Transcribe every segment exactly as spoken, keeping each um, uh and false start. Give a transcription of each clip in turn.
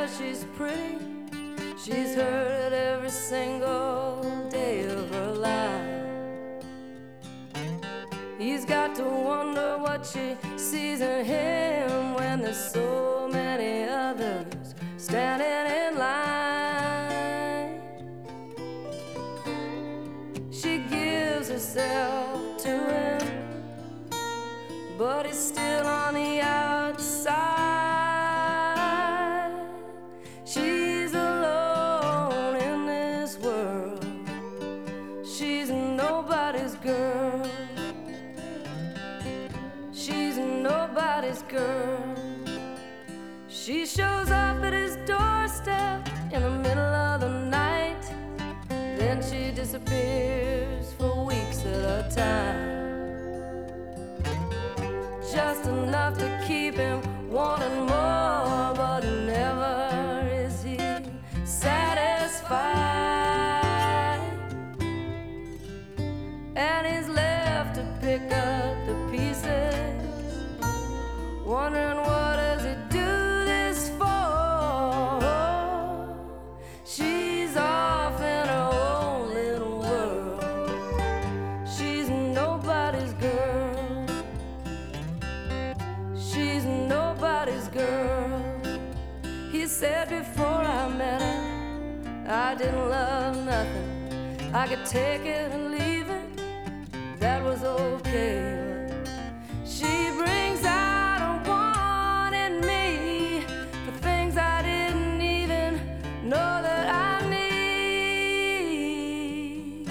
she's pretty. She's heard it every single day of her life. He's got to wonder what she sees in him when there's so many others standing in line. She gives herself to him, but he's still on the outside. She's alone in this world. She's nobody's girl. She's nobody's girl. She shows up at his doorstep in the middle of the night. Then she disappears for weeks at a time. Just enough to keep him wanting more, but never is he satisfied. And he's left to pick up the pieces, wondering what does he do this for. She's off in her own little world. She's nobody's girl. She's nobody's girl. He said before I met her, I didn't love nothing. I could take it and leave it, that was okay. She brings out a want in me for things I didn't even know that I need.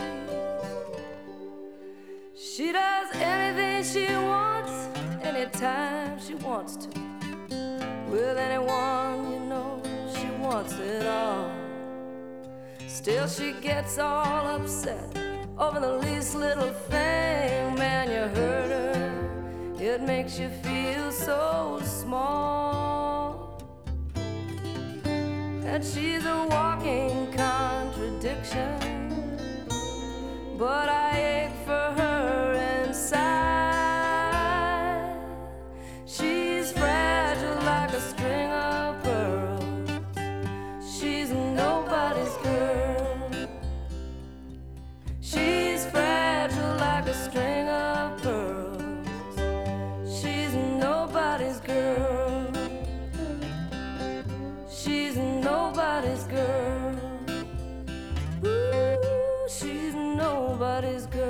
She does anything she wants, anytime she wants to. With anyone, you know, she wants it all. Still she gets all upset over the least little thing. Man, you hurt her, it makes you feel so small. And she's a walking contradiction, but I ache for her inside. She's fragile like a string of pearls. She's nobody's girl. She's fragile like a string of pearls. She's nobody's girl. She's nobody's girl. Ooh, she's nobody's girl.